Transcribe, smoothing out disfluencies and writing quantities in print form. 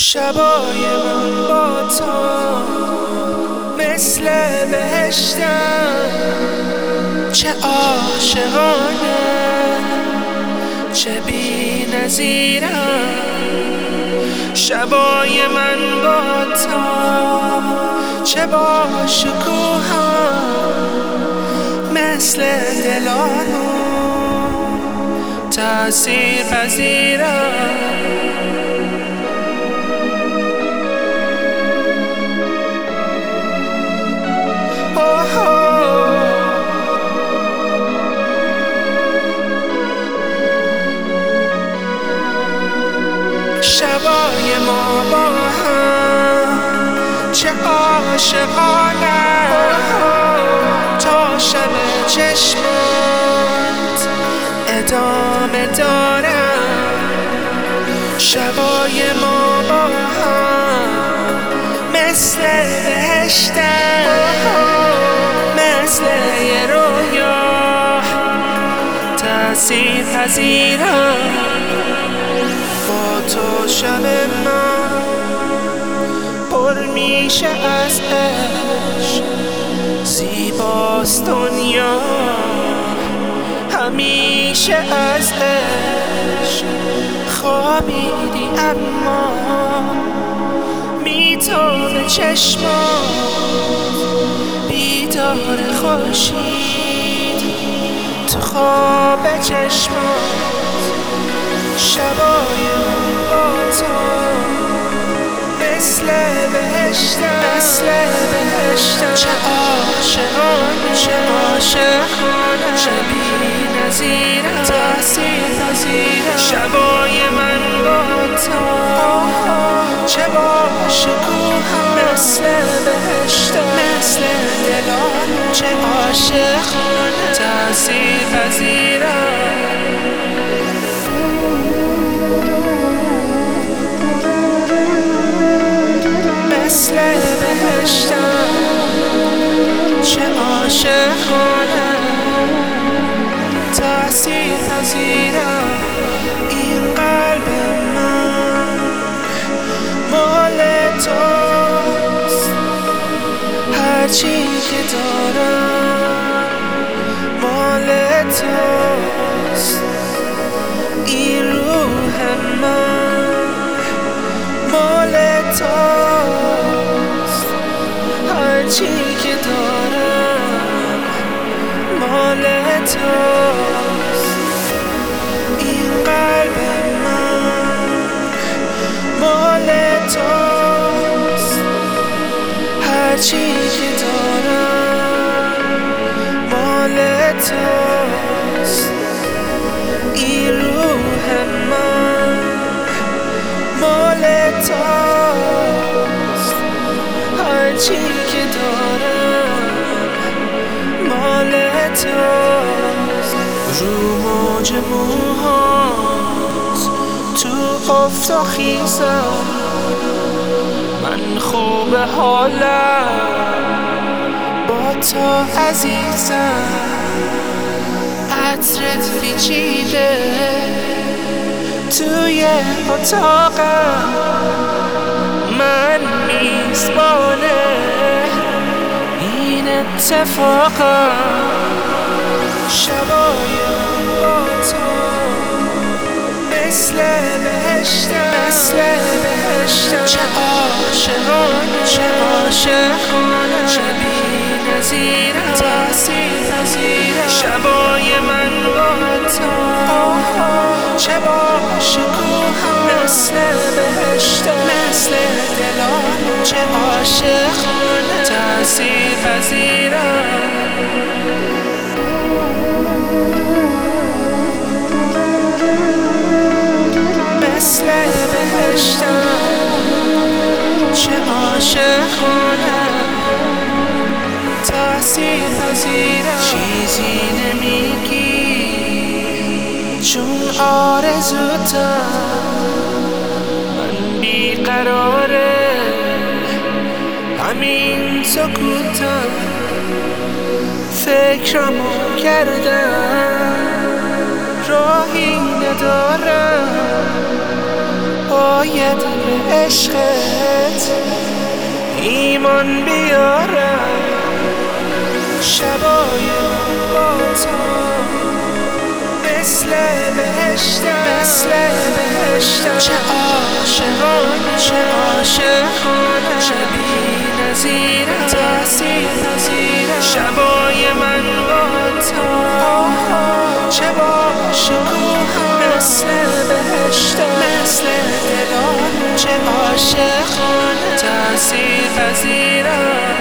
شبای من با تو مثل بهشتم، چه عاشقانه چه بی نظیرم. شبای من با تو چه با شکوهم، مثل دلانو تأثیر پذیرم. شبای ما با هم چه عاشقانه، تا شب چشمات ادامه دارم. شبای ما با هم مثل بهشتم، مثل یه رویا تأثیر پذیرم. با تو شب من پر میشه از عشق، زیباست دنیا همیشه از عشق. خوابیدی اما میتابه چشمات، بیدار خورشید تو خواب چشمات. شبای من با تو مثل بهشتم، چه عاشقانه چه عاشقانه، چه بی نظیرم تأثیر پذیرم. شبای من با تو چه با شکوهم، مثل بهشتم مثل دلانو، چه عاشقانه تأثیر پذیرم. مثل بهشتم چه عاشقانه تأثیر پذیرم. این قلب من مال توست، هرچی که دارم مال توست. این روح من مال توست، هرچی که دارم مال توست. این قلب من مال توست، هرچی که دارم مال توست. این روح من مال توست، هرچی که دارم مال توست. رو موج موهات تو افت و خیزم، من خوب حالم با تو عزیزم. عطرت پیچیده توی اتاقم، من میزبانه این اتفاقم. شبای من با تو مثل بهشتم، چه عاشقانه چه عاشقانه، چه بی نظیرم تأثیر پذیرم. شبای من با تو چه با شکوهم، مثل بهشتم مثل دلانو، چه عاشقانه تأثیر پذیرم. مثل بهشتم چه عاشقانه تأثیر پذیرم. چیزی نمیگی چون آرزوتم، من بیقراره همین سکوتم. فکرمو کردم راهی ندارم، باید به عشقت ایمان بیارم. شبای من با تو مثل بهشتم، چه عاشقانه چه بی نظیرم، شبای من با تو چه با شکوه مثل دلانه، چه عاشقانه تأثیر پذیرم.